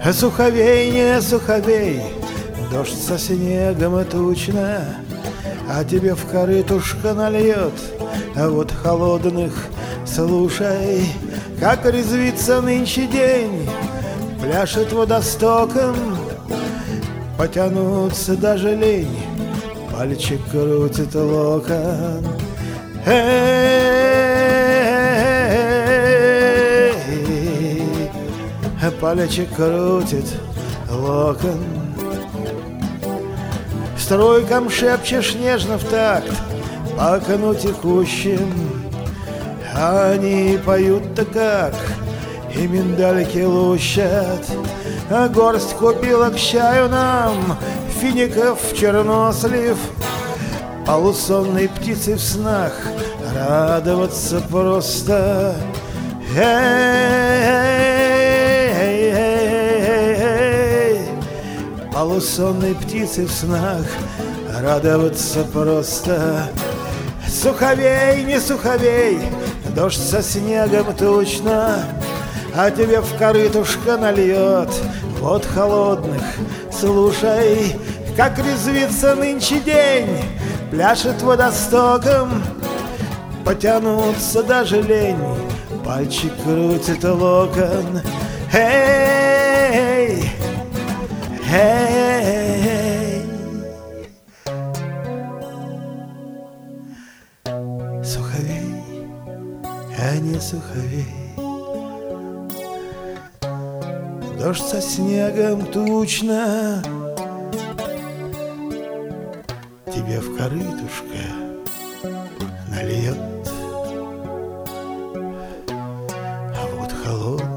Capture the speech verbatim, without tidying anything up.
Суховей, не суховей, дождь со снегом и тучно, а тебе в корытушко нальет, а вот холодных слушай, как резвится нынче день, пляшет водостоком, потянуться даже лень, пальчик крутит локон. Эй, пальчик крутит локон. Струйкам шепчешь нежно в такт по окну текущим, они поют-то как, и миндальки лущат. А горсть купила к чаю нам фиников чернослив, полусонной птицы в снах радоваться просто. Эй, полусонной птицы в снах радоваться просто. Суховей, не суховей, дождь со снегом тучно, а тебе в корытушко нальет вот холодных. Слушай, как резвится нынче день, пляшет водостоком, потянуться даже лень, пальчик крутит локон. Эй, эй, суховей, а не суховей, дождь со снегом тучно, тебе в корытушко нальет, а вот холод